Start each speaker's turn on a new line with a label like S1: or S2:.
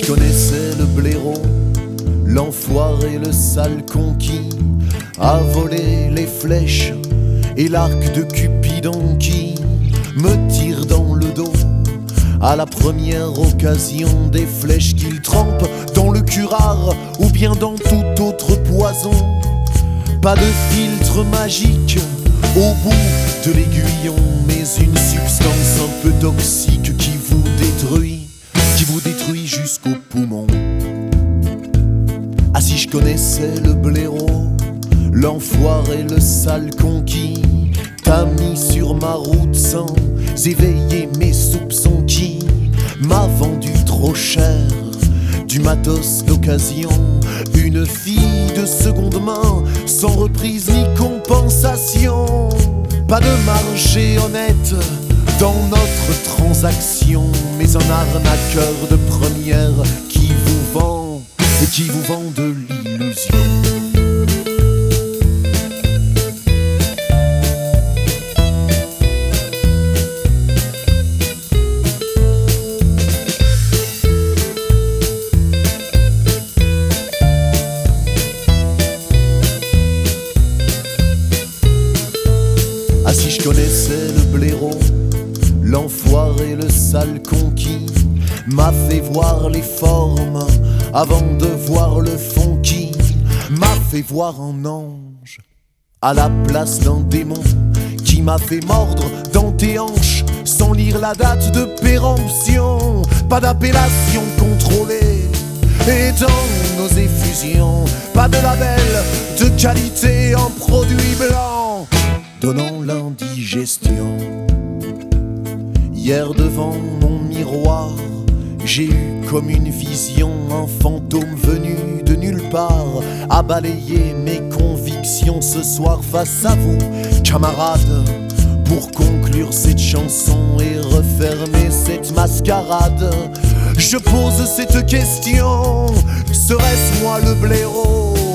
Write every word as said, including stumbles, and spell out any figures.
S1: je connaissais le blaireau, l'enfoiré, le sale conquis, a volé les flèches et l'arc de Cupidon qui me tire dans le dos à la première occasion, des flèches qu'il trempe dans le curare ou bien dans tout autre poison. Pas de filtre magique au bout de l'aiguillon, mais une substance un peu toxique qui vous détruit, qui vous détruit jusqu'aux poumons. Ah, si je connaissais le blaireau, l'enfoiré, le sale conquis, t'as mis sur ma route sans éveiller mes soupçons, qui m'a vendu trop cher du matos d'occasion, une fille de seconde main sans reprise ni compensation. Pas de marché honnête dans notre transaction, mais un arnaqueur de première qui vous vend et qui vous vend de l'illusion. Ah, si je connaissais le blaireau, l'enfoiré, le sale conquis, m'a fait voir les formes avant de voir le fond, qui m'a fait voir un ange à la place d'un démon, qui m'a fait mordre dans tes hanches sans lire la date de péremption. Pas d'appellation contrôlée et dans nos effusions, pas de label de qualité en produit blanc donnant l'indigestion. Hier devant mon miroir, j'ai eu comme une vision un fantôme venu de nulle part, à balayer mes convictions ce soir face à vous, camarades, pour conclure cette chanson et refermer cette mascarade. Je pose cette question, serait-ce moi le blaireau